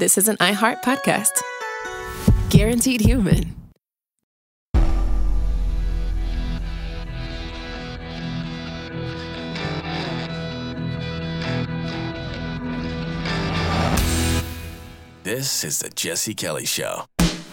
this is an iHeart podcast. Guaranteed Human. This is the Jesse Kelly Show.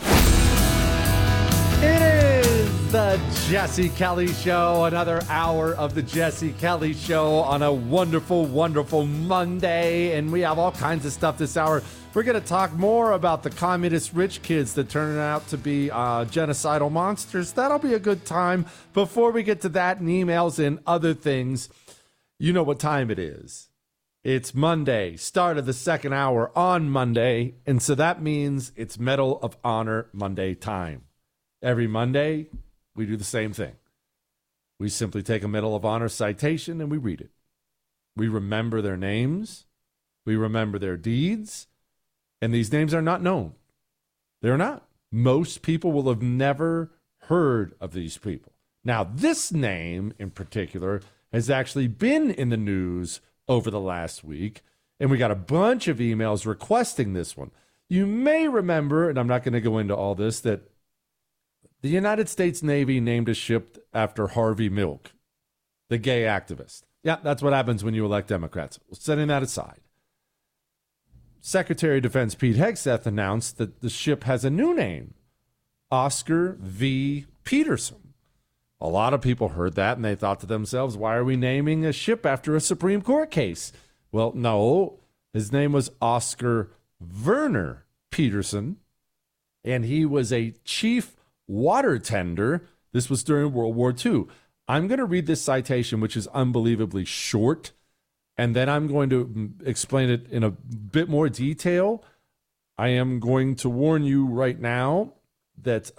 It is the Jesse Kelly Show, another hour of the Jesse Kelly Show on a wonderful, wonderful Monday. And we have all kinds of stuff this hour. We're going to talk more about the communist rich kids that turn out to be genocidal monsters. That'll be a good time. Before we get to that and emails and other things, you know what time it is. It's Monday, start of the second hour on Monday, and so that means it's Medal of Honor Monday time. Every Monday, we do the same thing. We simply take a Medal of Honor citation and we read it. We remember their names, we remember their deeds, and these names are not known. They're not. Most people will have never heard of these people. Now, this name in particular has actually been in the news over the last week, and we got a bunch of emails requesting this one. You may remember, and I'm not going to go into all this, that the United States Navy named a ship after Harvey Milk, the gay activist. Yeah, that's what happens when you elect Democrats. Setting that aside, Secretary of Defense Pete Hegseth announced that the ship has a new name, Oscar V. Peterson. A lot of people heard that and they thought to themselves, why are we naming a ship after a Supreme Court case? Well, no, his name was Oscar Werner Peterson, and he was a chief water tender. This was during World War II. I'm going to read this citation, which is unbelievably short, and then I'm going to explain it in a bit more detail. I am going to warn you right now that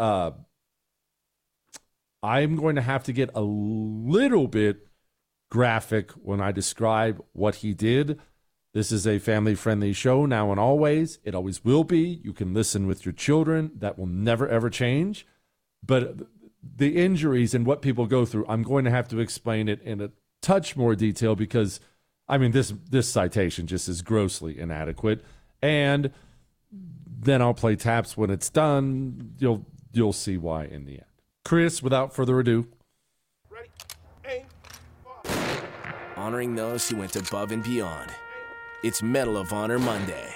I'm going to have to get a little bit graphic when I describe what he did. This is a family-friendly show now and always. It always will be. You can listen with your children. That will never, ever change. But the injuries and what people go through, I'm going to have to explain it in a touch more detail because, I mean, this citation just is grossly inadequate. And then I'll play taps when it's done. You'll see why in the end. Chris, without further ado. Ready, aim, Honoring those who went above and beyond. It's Medal of Honor Monday.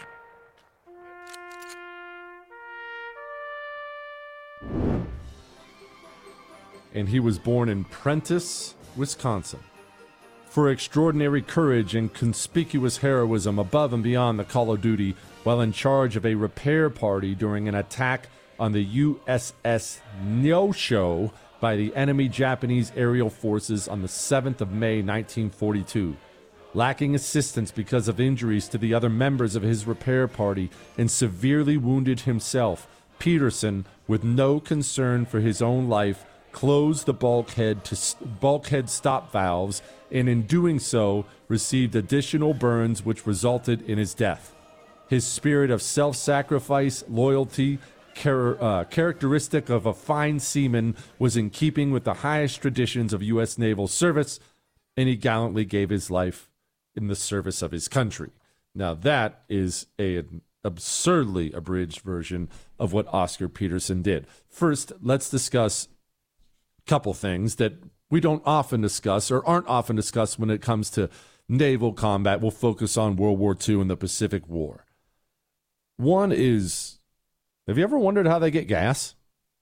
And he was born in Prentice, Wisconsin. For extraordinary courage and conspicuous heroism above and beyond the call of duty while in charge of a repair party during an attack on the USS Neosho by the enemy Japanese aerial forces on the 7th of May, 1942. Lacking assistance because of injuries to the other members of his repair party and severely wounded himself, Peterson, with no concern for his own life, closed the bulkhead stop valves, and in doing so, received additional burns which resulted in his death. His spirit of self-sacrifice, loyalty, characteristic of a fine seaman, was in keeping with the highest traditions of U.S. naval service, and he gallantly gave his life in the service of his country. Now, that is an absurdly abridged version of what Oscar Peterson did. First, let's discuss a couple things that we don't often discuss or aren't often discussed when it comes to naval combat. We'll focus on World War II and the Pacific War. One is, have you ever wondered how they get gas?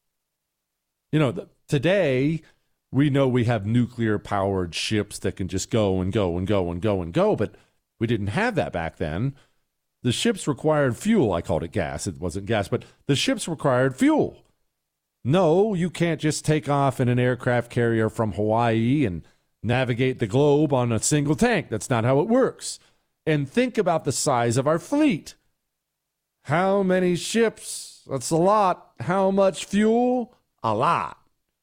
You know, today we know we have nuclear-powered ships that can just go and go and go and go and go, but we didn't have that back then. The ships required fuel. I called it gas. It wasn't gas, but the ships required fuel. No, you can't just take off in an aircraft carrier from Hawaii and navigate the globe on a single tank. That's not how it works. And think about the size of our fleet. How many ships? That's a lot. How much fuel? A lot.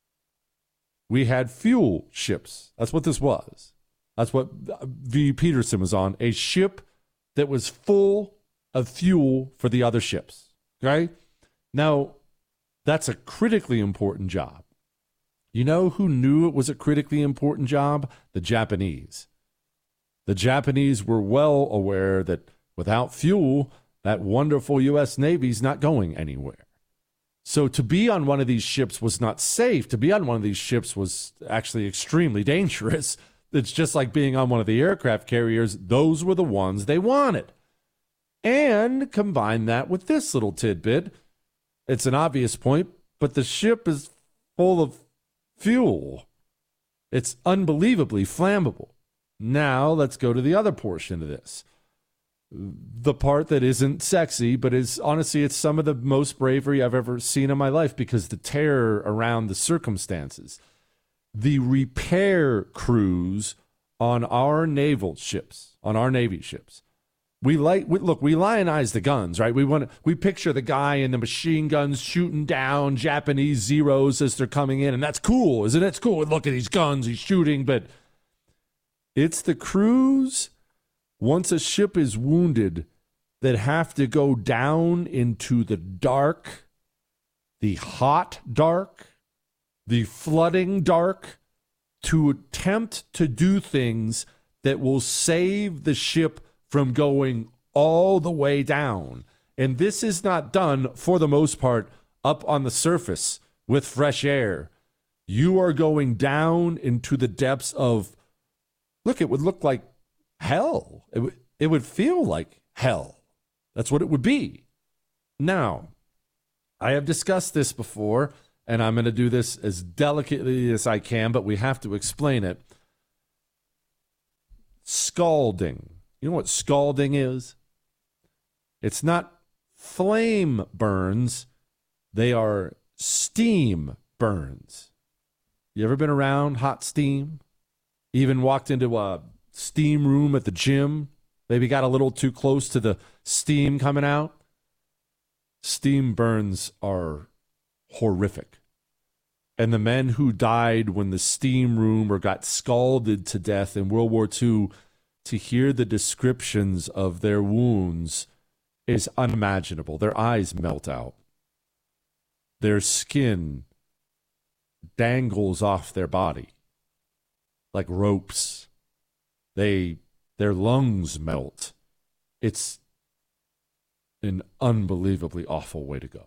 We had fuel ships. That's what this was. That's what V. Peterson was on. A ship that was full of fuel for the other ships. Okay? Now, that's a critically important job. You know who knew it was a critically important job? The Japanese. The Japanese were well aware that without fuel, That wonderful U.S. Navy's not going anywhere. So to be on one of these ships was not safe. To be on one of these ships was actually extremely dangerous. It's just like being on one of the aircraft carriers. Those were the ones they wanted. And combine that with this little tidbit. It's an obvious point, but the ship is full of fuel. It's unbelievably flammable. Now let's go to the other portion of this. The part that isn't sexy, but is honestly, it's some of the most bravery I've ever seen in my life because the terror around the circumstances. The repair crews on our naval ships, on our Navy ships. We lionize the guns, right? We picture the guy in the machine guns shooting down Japanese Zeros as they're coming in, and that's cool, isn't it? It's cool. Look at these guns, he's shooting, but it's the crews, once a ship is wounded, that have to go down into the dark, the hot dark, the flooding dark, to attempt to do things that will save the ship from going all the way down. And this is not done, for the most part, up on the surface with fresh air. You are going down into the depths of, look, it would look like hell. It would feel like hell. That's what it would be. Now, I have discussed this before, and I'm going to do this as delicately as I can, but we have to explain it. Scalding. You know what scalding is? It's not flame burns. They are steam burns. You ever been around hot steam? Even walked into a steam room at the gym? Maybe got a little too close to the steam coming out? Steam burns are horrific. And the men who died when the steam room or got scalded to death in World War II, to hear the descriptions of their wounds is unimaginable. Their eyes melt out. Their skin dangles off their body like ropes. Their lungs melt. It's an unbelievably awful way to go.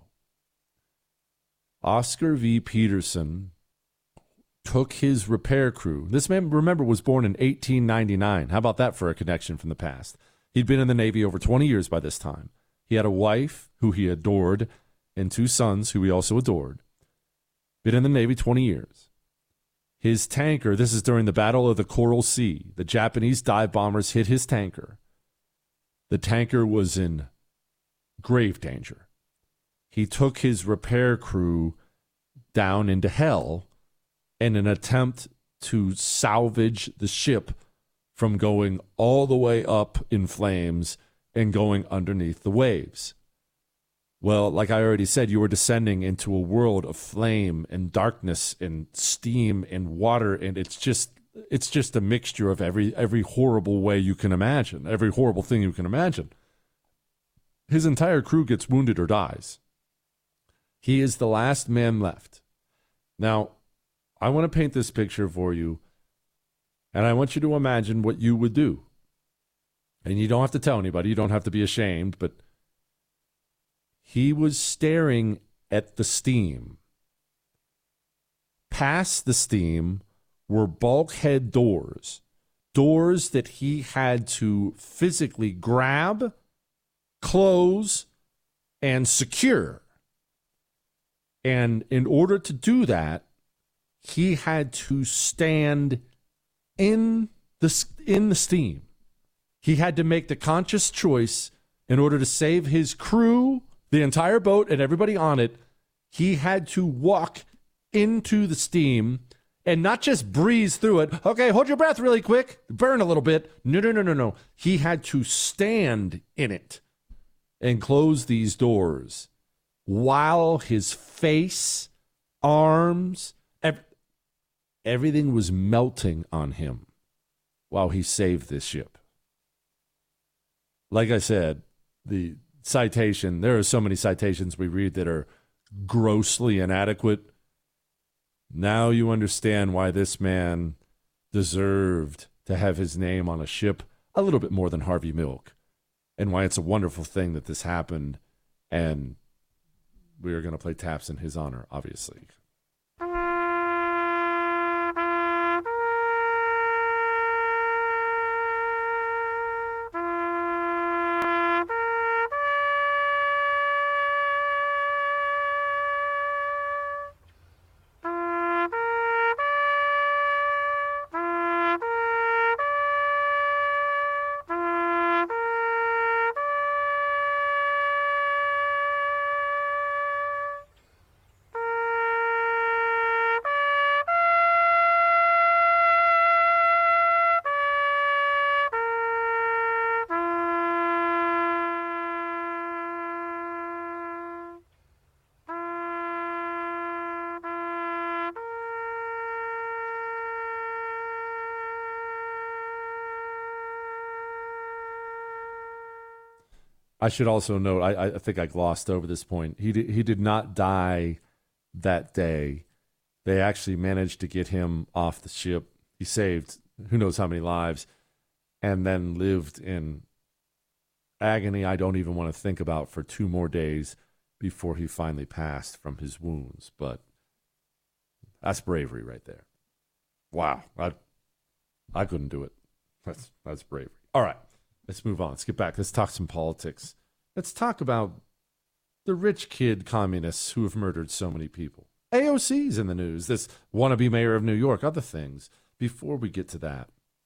Oscar V. Peterson took his repair crew. This man, remember, was born in 1899. How about that for a connection from the past? He'd been in the Navy over 20 years by this time. He had a wife who he adored and 2 sons who he also adored. Been in the Navy 20 years. His tanker, this is during the Battle of the Coral Sea. The Japanese dive bombers hit his tanker. The tanker was in grave danger. He took his repair crew down into hell in an attempt to salvage the ship from going all the way up in flames and going underneath the waves. Well, like I already said, you were descending into a world of flame and darkness and steam and water, and it's just a mixture of every horrible way you can imagine, every horrible thing you can imagine. His entire crew gets wounded or dies. He is the last man left. Now, I want to paint this picture for you, and I want you to imagine what you would do. And you don't have to tell anybody. You don't have to be ashamed, but he was staring at the steam. Past the steam were bulkhead doors that he had to physically grab, close, and secure. And in order to do that, he had to stand in the steam. He had to make the conscious choice in order to save his crew, the entire boat, and everybody on it. He had to walk into the steam and not just breeze through it. Okay, hold your breath really quick. Burn a little bit. No. He had to stand in it and close these doors while his face, arms, everything was melting on him while he saved this ship. Like I said, the citation, there are so many citations we read that are grossly inadequate. Now you understand why this man deserved to have his name on a ship a little bit more than Harvey Milk. and why it's a wonderful thing that this happened. And we are going to play taps in his honor, obviously. I should also note, I think I glossed over this point. He did not die that day. They actually managed to get him off the ship. He saved who knows how many lives, and then lived in agony I don't even want to think about for 2 more days before he finally passed from his wounds. But that's bravery right there. Wow. I couldn't do it. That's bravery. All right. Let's move on. Let's get back. Let's talk some politics. Let's talk about the rich kid communists who have murdered so many people. AOC's in the news, this wannabe mayor of New York, other things. Before we get to that,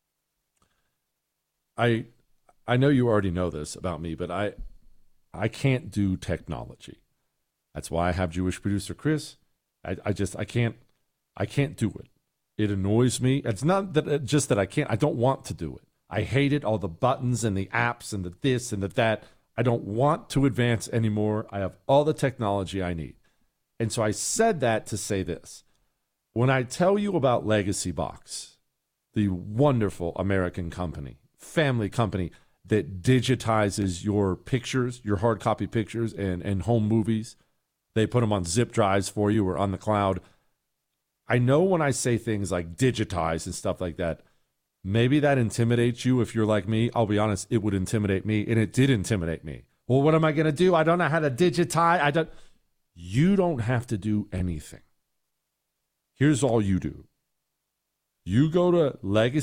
I know you already know this about me, but I can't do technology. That's why I have Jewish producer Chris. I can't do it. It annoys me. It's not that just that I can't. I don't want to do it. I hate it, all the buttons and the apps and the this and the that. I don't want to advance anymore. I have all the technology I need. And so I said that to say this. When I tell you about Legacy Box, the wonderful American company, family company that digitizes your pictures, your hard copy pictures and home movies, they put them on zip drives for you or on the cloud. I know when I say things like digitize and stuff like that, maybe that intimidates you. If you're like me, I'll be honest, it would intimidate me, and it did intimidate me. Well, what am I going to do? I don't know how to digitize. You don't have to do anything. Here's all you do. You go to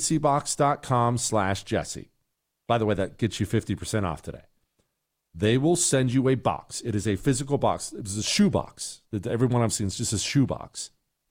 legacybox.com/Jesse. By the way, that gets you 50% off today. They will send you a box. It is a physical box. It was a shoe box. Everyone I've seen is just a shoe box.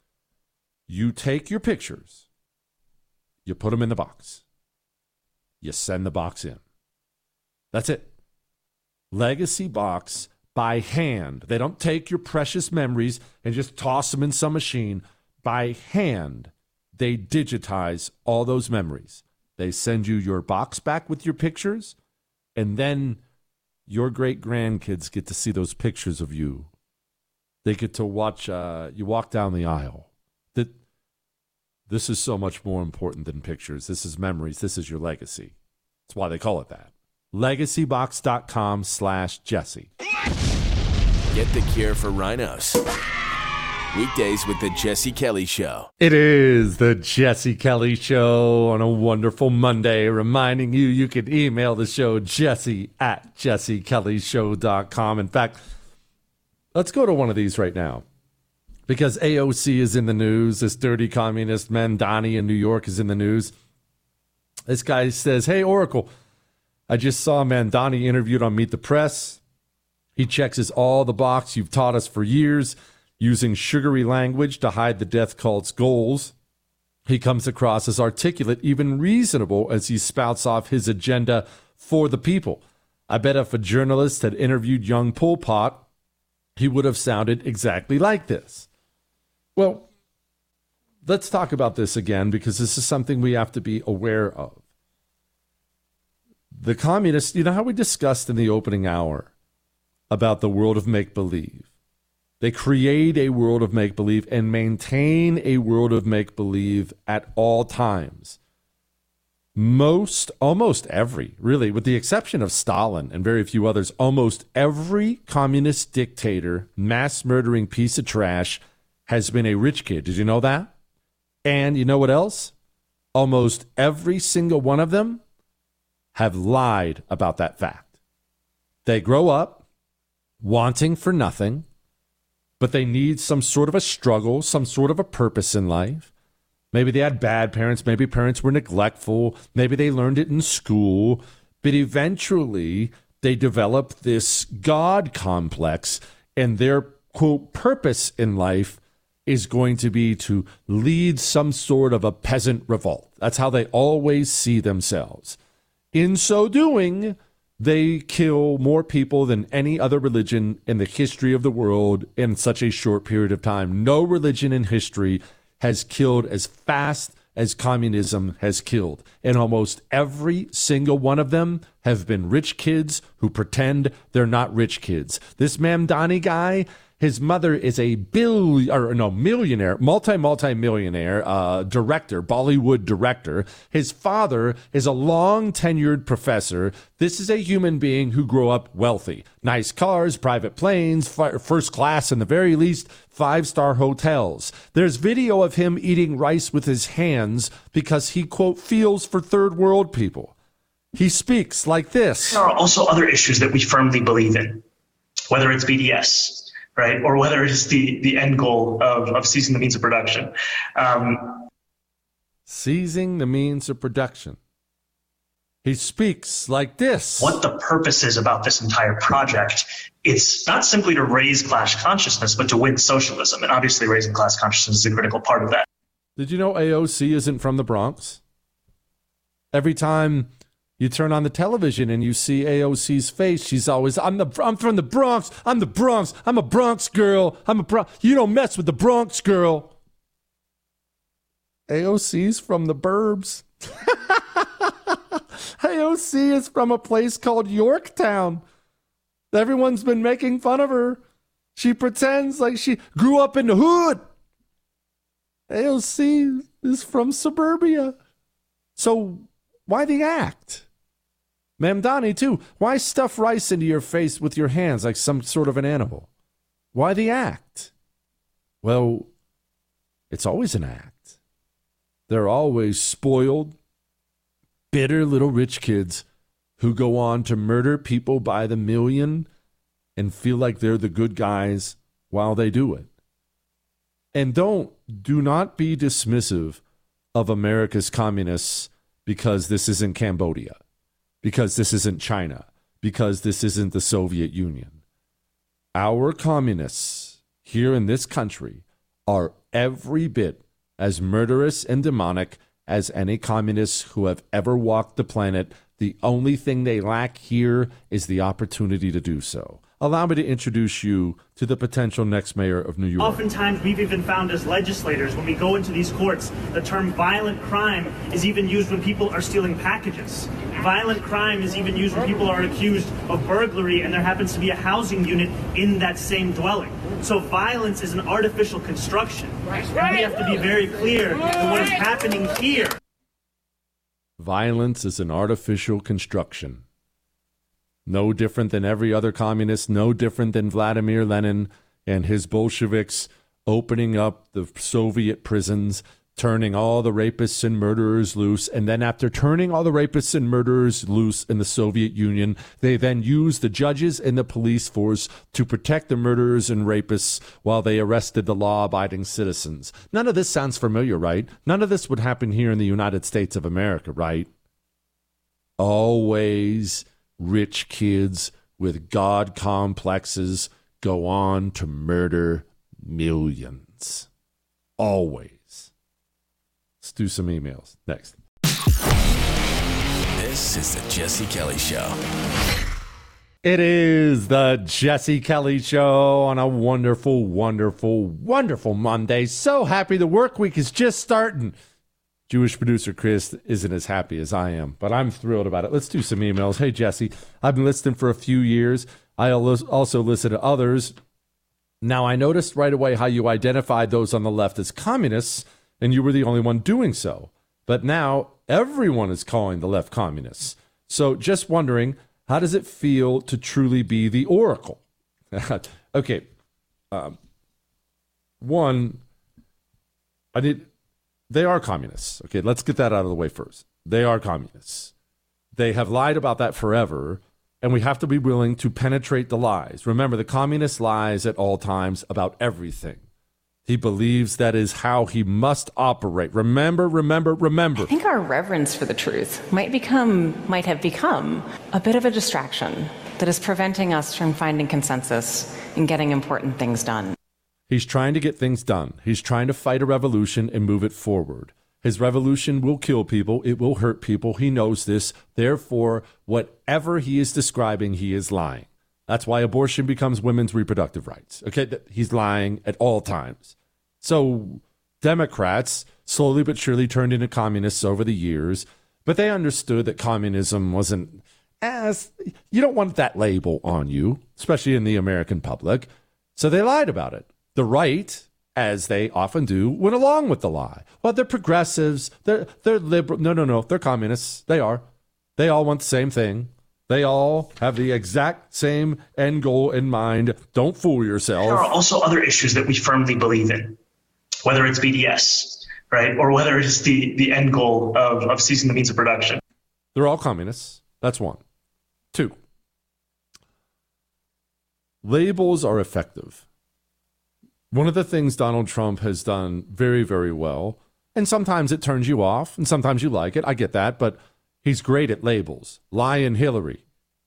You take your pictures. You put them in the box. You send the box in. That's it. Legacy Box by hand. They don't take your precious memories and just toss them in some machine. By hand, they digitize all those memories. They send you your box back with your pictures, and then your great-grandkids get to see those pictures of you. They get to watch you walk down the aisle. This is so much more important than pictures. This is memories. This is your legacy. That's why they call it that. LegacyBox.com/Jesse. Get the cure for rhinos. Weekdays with the Jesse Kelly Show. It is the Jesse Kelly Show on a wonderful Monday, reminding you can email the show, jesse@jessekellyshow.com. In fact, let's go to one of these right now. Because AOC is in the news. This dirty communist Mamdani in New York is in the news. This guy says, hey, Oracle, I just saw Mamdani interviewed on Meet the Press. He checks all the box you've taught us for years, using sugary language to hide the death cult's goals. He comes across as articulate, even reasonable, as he spouts off his agenda for the people. I bet if a journalist had interviewed young Pol Pot, he would have sounded exactly like this. Well, let's talk about this again, because this is something we have to be aware of. The communists, you know how we discussed in the opening hour about the world of make-believe? They create a world of make-believe and maintain a world of make-believe at all times. Almost every, really, with the exception of Stalin and very few others, almost every communist dictator, mass-murdering piece of trash has been a rich kid. Did you know that? And you know what else? Almost every single one of them have lied about that fact. They grow up wanting for nothing, but they need some sort of a struggle, some sort of a purpose in life. Maybe they had bad parents. Maybe parents were neglectful. Maybe they learned it in school. But eventually, they develop this God complex, and their, quote, purpose in life is going to be to lead some sort of a peasant revolt. That's how they always see themselves. In so doing, they kill more people than any other religion in the history of the world in such a short period of time. No religion in history has killed as fast as communism has killed. And almost every single one of them have been rich kids who pretend they're not rich kids. This Mamdani guy, his mother is a millionaire, multi-millionaire director, Bollywood director. His father is a long-tenured professor. This is a human being who grew up wealthy. Nice cars, private planes, first class, in the very least, 5-star hotels. There's video of him eating rice with his hands because he, quote, feels for third world people. He speaks like this. There are also other issues that we firmly believe in, whether it's BDS, right? Or whether it's the end goal of seizing the means of production. Seizing the means of production. He speaks like this. What the purpose is about this entire project, it's not simply to raise class consciousness, but to win socialism. And obviously raising class consciousness is a critical part of that. Did you know AOC isn't from the Bronx? Every time you turn on the television and you see AOC's face, she's always, I'm from the Bronx. I'm the Bronx. I'm a Bronx girl. You don't mess with the Bronx girl. AOC's from the burbs. AOC is from a place called Yorktown. Everyone's been making fun of her. She pretends like she grew up in the hood. AOC is from suburbia. So why the act? Mamdani, too. Why stuff rice into your face with your hands like some sort of an animal? Why the act? Well, it's always an act. They're always spoiled, bitter little rich kids who go on to murder people by the million and feel like they're the good guys while they do it. And do not be dismissive of America's communists because this isn't Cambodia, because this isn't China, because this isn't the Soviet Union. Our communists here in this country are every bit as murderous and demonic as any communists who have ever walked the planet. The only thing they lack here is the opportunity to do so. Allow me to introduce you to the potential next mayor of New York. Oftentimes, we've even found as legislators, when we go into these courts, the term violent crime is even used when people are stealing packages. Violent crime is even used when people are accused of burglary and there happens to be a housing unit in that same dwelling. So violence is an artificial construction. And we have to be very clear that what is happening here. Violence is an artificial construction. No different than every other communist, no different than Vladimir Lenin and his Bolsheviks opening up the Soviet prisons, turning all the rapists and murderers loose. And then after turning all the rapists and murderers loose in the Soviet Union, they then used the judges and the police force to protect the murderers and rapists while they arrested the law-abiding citizens. None of this sounds familiar, right? None of this would happen here in the United States of America, right? Always rich kids with God complexes go on to murder millions. Always. Let's do some emails. Next. This is the Jesse Kelly Show. It is the Jesse Kelly Show on a wonderful, wonderful, wonderful Monday. So happy the work week is just starting. Jewish producer Chris isn't as happy as I am, but I'm thrilled about it. Let's do some emails. Hey, Jesse, I've been listening for a few years. I also listen to others. Now, I noticed right away how you identified those on the left as communists, and you were the only one doing so. But now everyone is calling the left communists. So just wondering, how does it feel to truly be the oracle? Okay. They are communists. Okay, let's get that out of the way first. They are communists. They have lied about that forever, And we have to be willing to penetrate the lies. Remember, the communist lies at all times about everything. He believes that is how he must operate. Remember. I think our reverence for the truth might have become a bit of a distraction that is preventing us from finding consensus and getting important things done. He's trying to get things done. He's trying to fight a revolution and move it forward. His revolution will kill people. It will hurt people. He knows this. Therefore, whatever he is describing, he is lying. That's why abortion becomes women's reproductive rights. Okay, he's lying at all times. So Democrats slowly but surely turned into communists over the years, but they understood that communism wasn't you don't want that label on you, especially in the American public. So they lied about it. The right, as they often do, went along with the lie. Well, they're progressives. They're liberal. No. They're communists. They are. They all want the same thing. They all have the exact same end goal in mind. Don't fool yourself. There are also other issues that we firmly believe in, whether it's BDS, right, or whether it's the end goal of ceasing the means of production. They're all communists. That's one. Two, labels are effective. One of the things Donald Trump has done very, very well, and sometimes it turns you off, and sometimes you like it. I get that, but he's great at labels. Lion Hillary.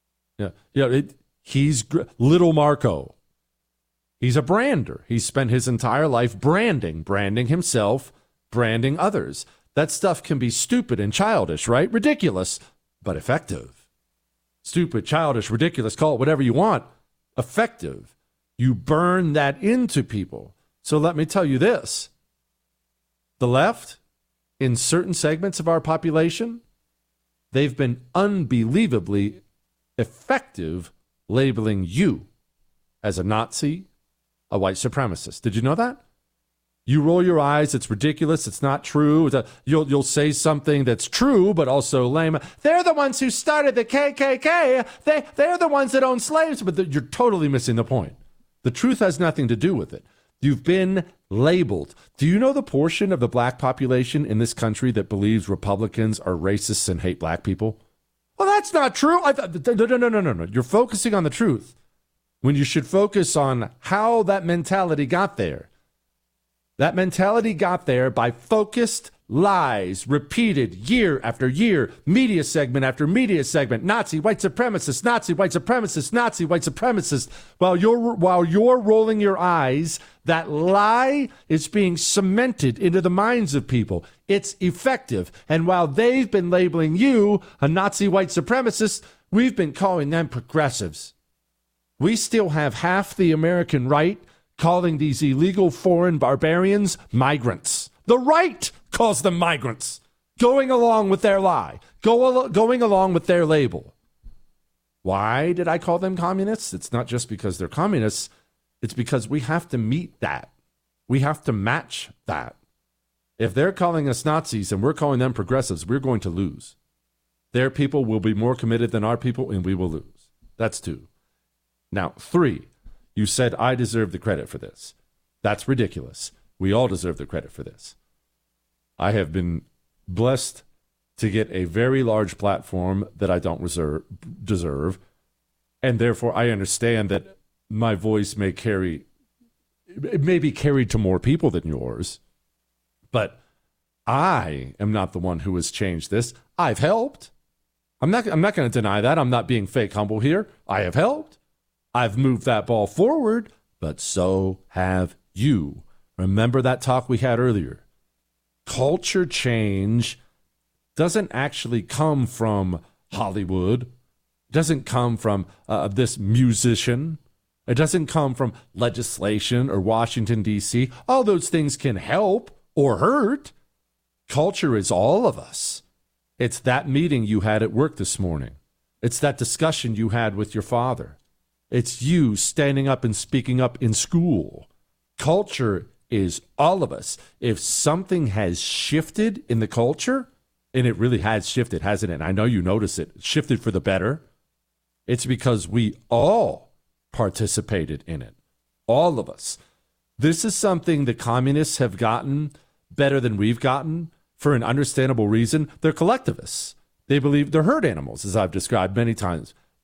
He's Little Marco. He's a brander. He's spent his entire life branding himself, branding others. That stuff can be stupid and childish, right? Ridiculous, but effective. Stupid, childish, ridiculous, call it whatever you want. Effective. You burn that into people. So let me tell you this. The left, in certain segments of our population, they've been unbelievably effective labeling you as a Nazi, a white supremacist. Did you know that? You roll your eyes. It's ridiculous. It's not true. You'll say something that's true, but also lame. They're the ones who started the KKK. They're the ones that own slaves. But you're totally missing the point. The truth has nothing to do with it. You've been labeled. Do you know the portion of the black population in this country that believes Republicans are racists and hate black people? Well, that's not true. No. You're focusing on the truth when you should focus on how that mentality got there. That mentality got there by focused lies repeated year after year, media segment after media segment, Nazi, white supremacist, Nazi, white supremacist, Nazi, white supremacist. While you're rolling your eyes, that lie is being cemented into the minds of people. It's effective. And while they've been labeling you a Nazi white supremacist, we've been calling them progressives. We still have half the American right calling these illegal foreign barbarians migrants. The right calls them migrants, going along with their lie, going along with their label. Why did I call them communists? It's not just because they're communists. It's because we have to meet that. We have to match that. If they're calling us Nazis and we're calling them progressives, we're going to lose. Their people will be more committed than our people, and we will lose. That's two. Now, three. You said I deserve the credit for this. That's ridiculous. We all deserve the credit for this. I have been blessed to get a very large platform that I don't deserve, and therefore I understand that my voice may be carried to more people than yours, but I am not the one who has changed this. I've helped. I'm not going to deny that. I'm not being fake humble here. I have helped. I've moved that ball forward, but so have you. Remember that talk we had earlier. Culture change doesn't actually come from Hollywood. It doesn't come from this musician. It doesn't come from legislation or Washington, D.C. All those things can help or hurt. Culture is all of us. It's that meeting you had at work this morning. It's that discussion you had with your father. It's you standing up and speaking up in school. Culture is all of us. If something has shifted in the culture, and it really has shifted, hasn't it? I know you notice it. Shifted for the better. It's because we all participated in it. All of us. This is something the communists have gotten better than we've gotten for an understandable reason. They're collectivists. They believe they're herd animals, as I've described many times.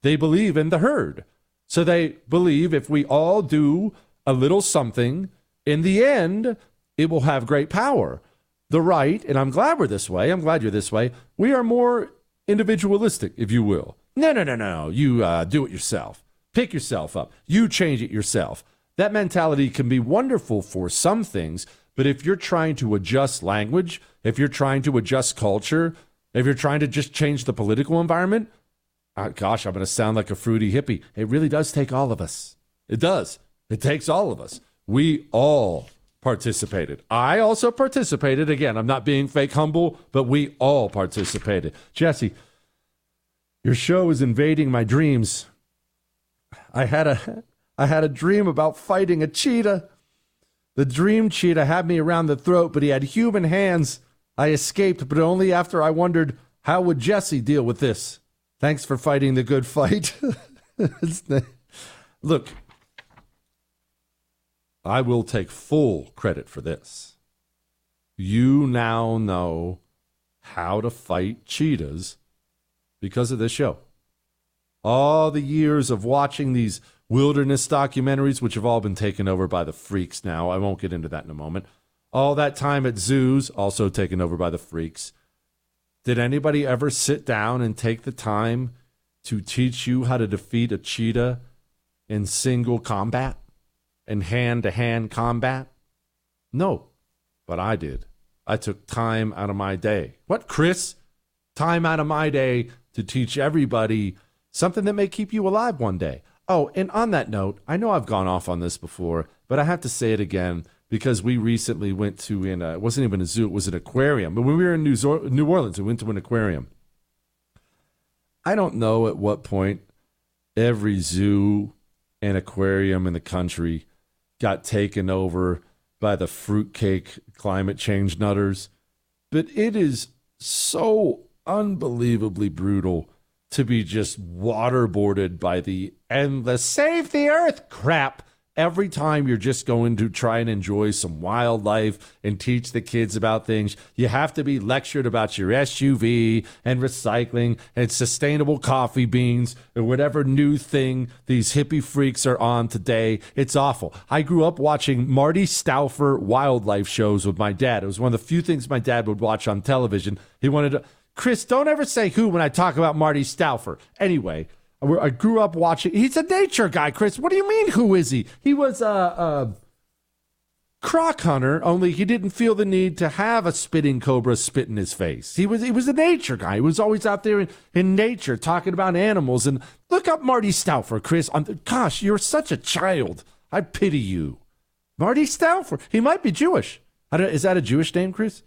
They believe in the herd. So they believe if we all do a little something, in the end, it will have great power. The right, and I'm glad we're this way, I'm glad you're this way, we are more individualistic, if you will. No. You do it yourself. Pick yourself up. You change it yourself. That mentality can be wonderful for some things, but if you're trying to adjust language, if you're trying to adjust culture, if you're trying to just change the political environment, gosh, I'm going to sound like a fruity hippie. It really does take all of us. It does. It takes all of us. We all participated. I also participated. Again, I'm not being fake humble, but we all participated. Jesse, your show is invading my dreams. I had a dream about fighting a cheetah. The dream cheetah had me around the throat, but he had human hands. I escaped, but only after I wondered, how would Jesse deal with this? Thanks for fighting the good fight. Look, I will take full credit for this. You now know how to fight cheetahs because of this show. All the years of watching these wilderness documentaries, which have all been taken over by the freaks now. I won't get into that in a moment. All that time at zoos, also taken over by the freaks. Did anybody ever sit down and take the time to teach you how to defeat a cheetah in single combat? In hand-to-hand combat? No, but I did. I took time out of my day. What, Chris? Time out of my day to teach everybody something that may keep you alive one day. Oh, and on that note, I know I've gone off on this before, but I have to say it again because we recently went to, it wasn't even a zoo, it was an aquarium. But when we were in New Orleans, we went to an aquarium. I don't know at what point every zoo and aquarium in the country got taken over by the fruitcake climate change nutters, but it is so unbelievably brutal to be just waterboarded by the endless save the earth crap every time you're just going to try and enjoy some wildlife and teach the kids about things. You have to be lectured about your SUV and recycling and sustainable coffee beans or whatever new thing these hippie freaks are on today. It's awful. I grew up watching Marty Stauffer wildlife shows with my dad. It was one of the few things my dad would watch on television. He wanted to... Chris, don't ever say who when I talk about Marty Stauffer. Anyway, I grew up watching. He's a nature guy, Chris. What do you mean, who is he? He was a croc hunter, only he didn't feel the need to have a spitting cobra spit in his face. He was a nature guy. He was always out there in nature talking about animals. And look up Marty Stauffer, Chris. Gosh, you're such a child. I pity you. Marty Stauffer. He might be Jewish. Is that a Jewish name, Chris?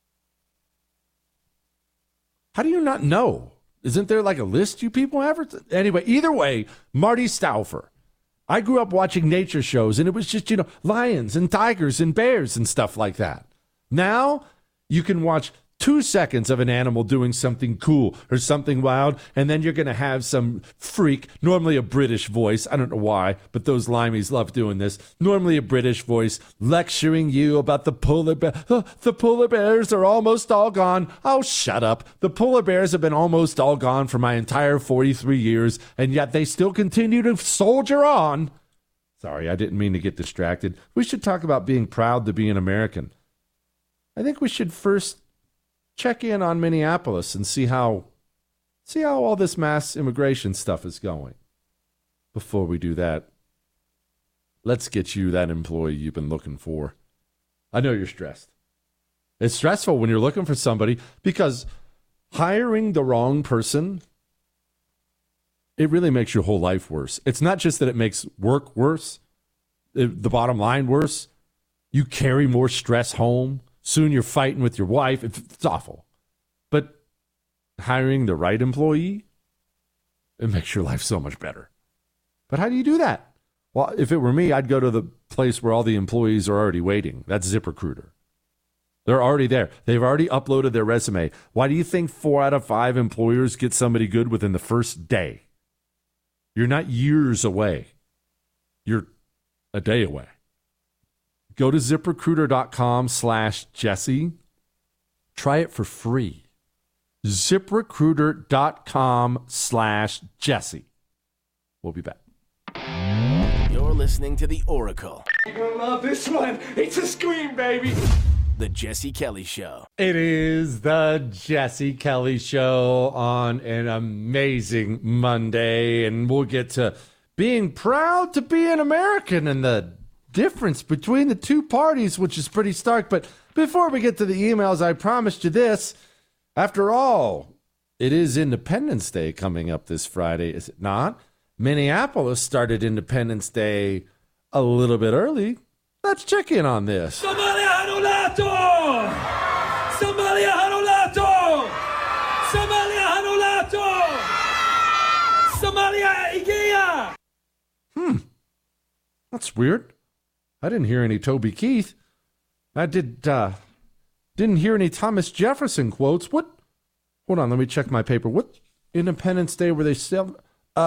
How do you not know? Isn't there like a list you people have? Anyway, either way, Marty Stauffer. I grew up watching nature shows, and it was just, lions and tigers and bears and stuff like that. Now, you can watch 2 seconds of an animal doing something cool or something wild, and then you're going to have some freak, normally a British voice, I don't know why, but those limeys love doing this, normally a British voice, lecturing you about the polar bear. Oh, the polar bears are almost all gone. Oh, shut up. The polar bears have been almost all gone for my entire 43 years, and yet they still continue to soldier on. Sorry, I didn't mean to get distracted. We should talk about being proud to be an American. I think we should first check in on Minneapolis and see how all this mass immigration stuff is going. Before we do that, let's get you that employee you've been looking for. I know you're stressed. It's stressful when you're looking for somebody because hiring the wrong person, it really makes your whole life worse. It's not just that it makes work worse, the bottom line worse. You carry more stress home. Soon you're fighting with your wife. It's awful. But hiring the right employee, it makes your life so much better. But how do you do that? Well, if it were me, I'd go to the place where all the employees are already waiting. That's ZipRecruiter. They're already there. They've already uploaded their resume. Why do you think 4 out of 5 employers get somebody good within the first day? You're not years away. You're a day away. Go to ZipRecruiter.com/Jesse. Try it for free. ZipRecruiter.com/Jesse. We'll be back. You're listening to The Oracle. You're gonna love this one. It's a scream, baby. The Jesse Kelly Show. It is the Jesse Kelly Show on an amazing Monday, and we'll get to being proud to be an American and the difference between the two parties, which is pretty stark. But before we get to the emails, I promised you this. After all, it is Independence Day coming up this Friday, is it not? Minneapolis started Independence Day a little bit early. Let's check in on this. Somalia Hanulato! Somalia Hanulato! Somalia Hanulato! Somalia Igea! That's weird. I didn't hear any Toby Keith. I didn't hear any Thomas Jefferson quotes. What? Hold on, let me check my paper. What Independence Day were they still?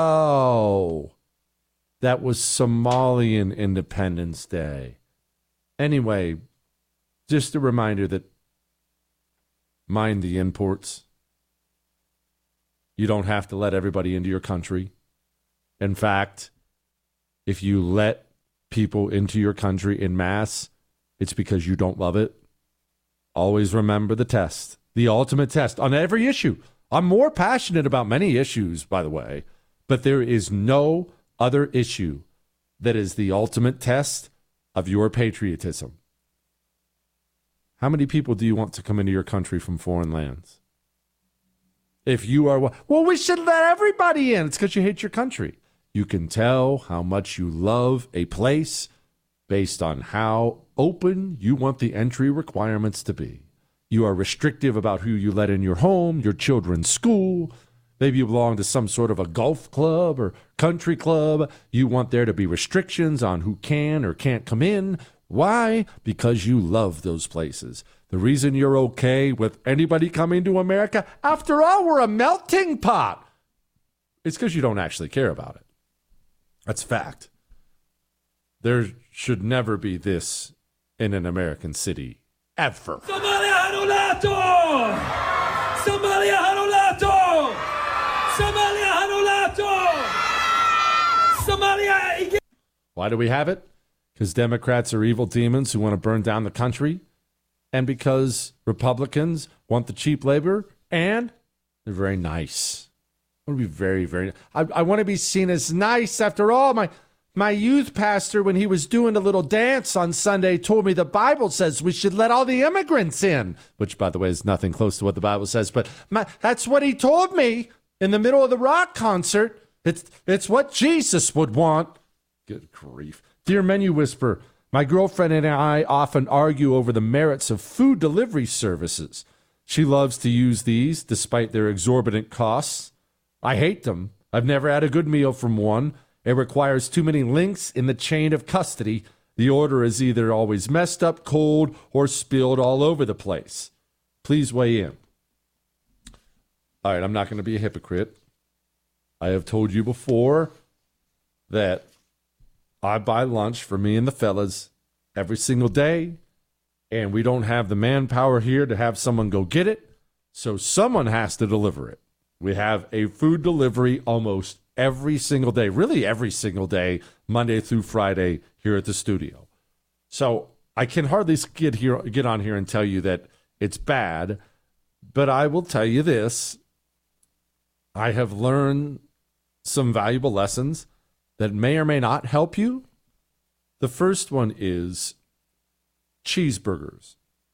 Oh, that was Somalian Independence Day. Anyway, just a reminder that mind the imports. You don't have to let everybody into your country. In fact, if you let people into your country en masse, it's because you don't love it. Always remember the test, the ultimate test on every issue. I'm more passionate about many issues, by the way, but there is no other issue that is the ultimate test of your patriotism. How many people do you want to come into your country from foreign lands? If you are, well, we should let everybody in. It's because you hate your country. You can tell how much you love a place based on how open you want the entry requirements to be. You are restrictive about who you let in your home, your children's school. Maybe you belong to some sort of a golf club or country club. You want there to be restrictions on who can or can't come in. Why? Because you love those places. The reason you're okay with anybody coming to America, after all, we're a melting pot. It's because you don't actually care about it. That's fact. There should never be this in an American city, ever. Somalia Hanulato! Somalia Hanulato! Somalia Hanulato! Somalia Igea! Why do we have it? Because Democrats are evil demons who want to burn down the country, and because Republicans want the cheap labor, and they're very nice. I want to be very, very. I want to be seen as nice. After all, my youth pastor, when he was doing a little dance on Sunday, told me the Bible says we should let all the immigrants in, which, by the way, is nothing close to what the Bible says. But that's what he told me in the middle of the rock concert. It's what Jesus would want. Good grief. Dear Menu Whisperer, my girlfriend and I often argue over the merits of food delivery services. She loves to use these despite their exorbitant costs. I hate them. I've never had a good meal from one. It requires too many links in the chain of custody. The order is either always messed up, cold, or spilled all over the place. Please weigh in. All right, I'm not going to be a hypocrite. I have told you before that I buy lunch for me and the fellas every single day, and we don't have the manpower here to have someone go get it, so someone has to deliver it. We have a food delivery almost every single day, really every single day, Monday through Friday here at the studio. So I can hardly get on here and tell you that it's bad, but I will tell you this. I have learned some valuable lessons that may or may not help you. The first one is cheeseburgers.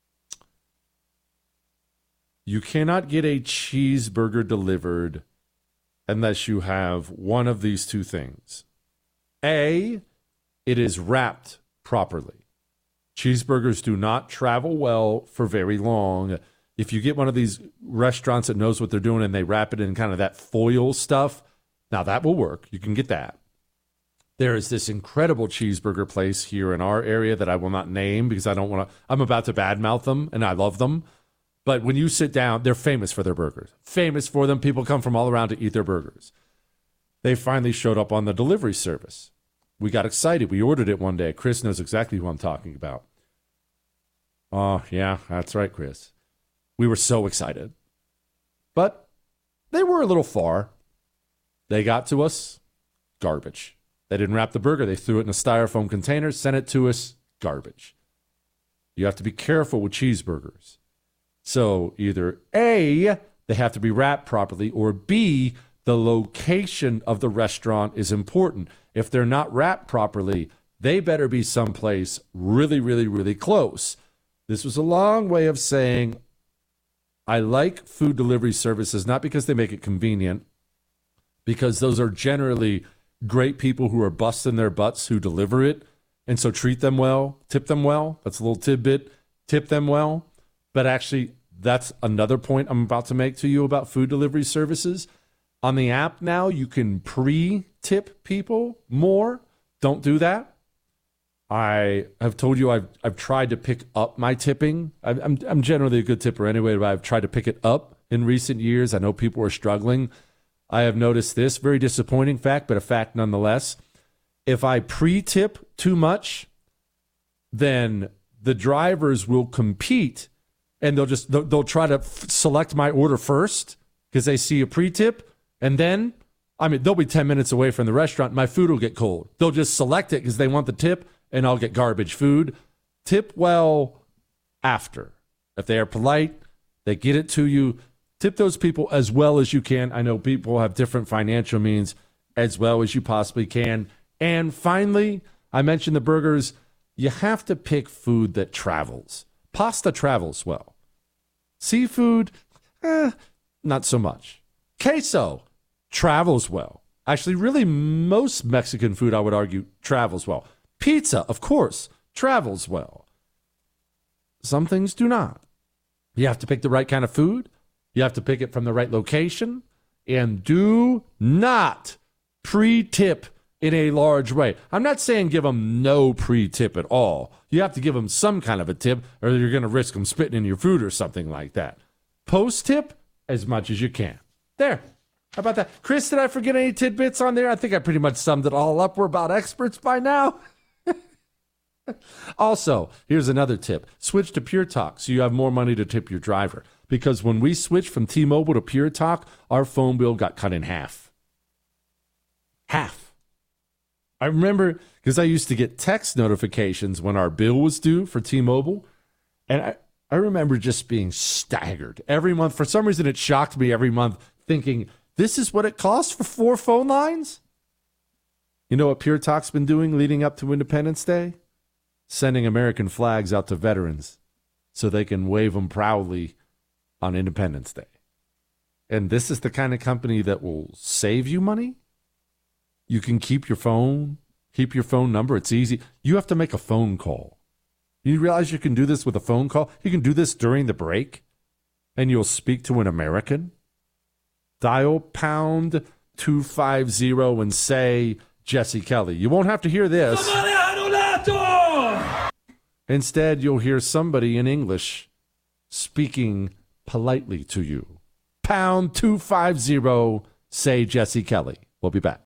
You cannot get a cheeseburger delivered unless you have one of these two things. A, it is wrapped properly. Cheeseburgers do not travel well for very long. If you get one of these restaurants that knows what they're doing and they wrap it in kind of that foil stuff, now that will work. You can get that. There is this incredible cheeseburger place here in our area that I will not name because I don't want to. I'm about to badmouth them, and I love them. But when you sit down, they're famous for their burgers. Famous for them. People come from all around to eat their burgers. They finally showed up on the delivery service. We got excited. We ordered it one day. Chris knows exactly who I'm talking about. Oh, yeah, that's right, Chris. We were so excited. But they were a little far. They got to us, garbage. They didn't wrap the burger. They threw it in a styrofoam container, sent it to us, garbage. You have to be careful with cheeseburgers. So either A, they have to be wrapped properly, or B, the location of the restaurant is important. If they're not wrapped properly, they better be someplace really, really, really close. This was a long way of saying I like food delivery services, not because they make it convenient, because those are generally great people who are busting their butts who deliver it. And so treat them well, tip them well. That's a little tidbit. Tip them well. But actually, that's another point I'm about to make to you about food delivery services. On the app now, you can pre-tip people more. Don't do that. I have told you I've tried to pick up my tipping. I'm generally a good tipper anyway, but I've tried to pick it up in recent years. I know people are struggling. I have noticed this very disappointing fact, but a fact nonetheless. If I pre-tip too much, then the drivers will compete and they'll try to select my order first because they see a pre-tip, and then they'll be 10 minutes away from the restaurant. My food will get cold. They'll just select it because they want the tip, and I'll get garbage food. Tip well after. If they are polite, they get it to you. Tip those people as well as you can. I know people have different financial means, as well as you possibly can. And finally, I mentioned the burgers. You have to pick food that travels. Pasta travels well. Seafood, not so much. Queso travels well. Actually, really, most Mexican food, I would argue, travels well. Pizza, of course, travels well. Some things do not. You have to pick the right kind of food. You have to pick it from the right location. And do not pre-tip in a large way. I'm not saying give them no pre-tip at all. You have to give them some kind of a tip, or you're going to risk them spitting in your food or something like that. Post-tip as much as you can. There. How about that? Chris, did I forget any tidbits on there? I think I pretty much summed it all up. We're about experts by now. Also, here's another tip. Switch to Pure Talk so you have more money to tip your driver. Because when we switched from T-Mobile to Pure Talk, our phone bill got cut in half. Half. I remember because I used to get text notifications when our bill was due for T-Mobile. And I remember just being staggered every month. For some reason, it shocked me every month thinking, this is what it costs for 4 phone lines? You know what Pure Talk's been doing leading up to Independence Day? Sending American flags out to veterans so they can wave them proudly on Independence Day. And this is the kind of company that will save you money. You can keep your phone number. It's easy. You have to make a phone call. You realize you can do this with a phone call? You can do this during the break, and you'll speak to an American. Dial pound 250 and say Jesse Kelly. You won't have to hear this. Instead, you'll hear somebody in English speaking politely to you. Pound 250, say Jesse Kelly. We'll be back.